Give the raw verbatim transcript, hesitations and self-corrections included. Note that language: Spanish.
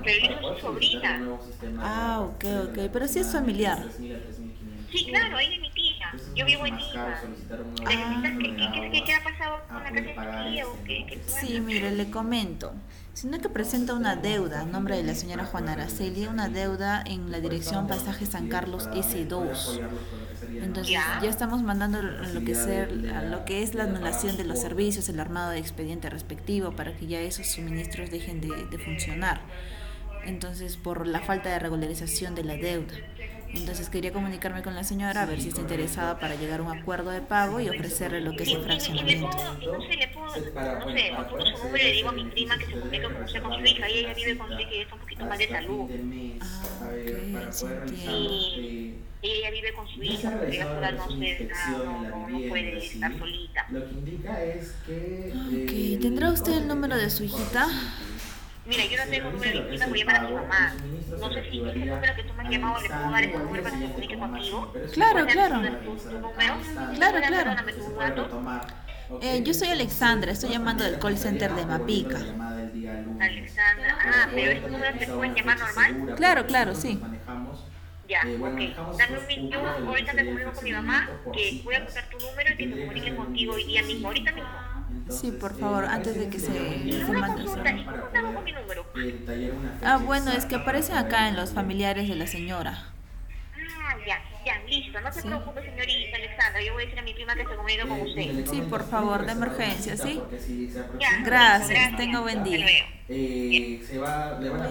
pero yo soy su sobrina. Ah, ok, ok, pero sí es familiar. Sí, claro, ella es mi tía. Yo vivo en Lima. ¿Necesitas Ah, que, que, que, que- qué ha pasado con la casa de tu tía o qué, qué sí, pasa? mire, le comento. Sino que presenta una deuda a nombre de la señora Juana Araceli, una deuda en la dirección Pasaje San Carlos S dos. Entonces ya Ya. estamos mandando lo que, ser, a lo que es la anulación de los servicios, el armado de expediente respectivo, para que ya esos suministros dejen de, de funcionar. Entonces, por la falta de regularización de la deuda. Entonces quería comunicarme con la señora a ver si está interesada para llegar a un acuerdo de pago y ofrecerle lo que es Y, el y, y le fraccionamiento. puedo, y no sé, le puedo, no sé, obtuvo su número y le digo a mi prima que se comunique con usted con su hija. Y ella vive con usted que está un poquito mal de salud. Ah, ok, sí entiendo. Y ella ya vive con su hija porque ella sola no se, no, no, no, no puede estar solita. Ok, ¿tendrá usted el número de su hijita? Mira, yo no tengo número de mi prima, voy a llamar a mi mamá. No sé si ese número que tú me has llamado le puedo dar ese número para que se comunique contigo. ¿Me Claro, puedes dar tu, claro. tu, tu número? ¿Me Claro, puedes dar, claro. perdóname, tus datos? Eh, yo soy Alexandra, estoy llamando del call center de Mapica. Alexandra. Ah, pero este número te pueden llamar normal. Claro, claro, sí. Ya, ok. Dame un min- yo ahorita me comunico con mi mamá, que voy a apuntar tu número y que se comunique contigo hoy día mismo, ahorita mismo. Sí, por favor, antes de que se, Y se una mande consulta, eso. ¿y cómo hago con mi número? Ah, bueno, es que aparecen acá en los familiares de la señora. Ah, ya, ya, listo. No se Sí. preocupe, señorita Alexandra. Yo voy a decir a mi prima que se comunique con usted. Sí, por favor, de emergencia, ¿sí? Ya, listo, Gracias, gracias. tenga buen Hasta día. luego. Ya.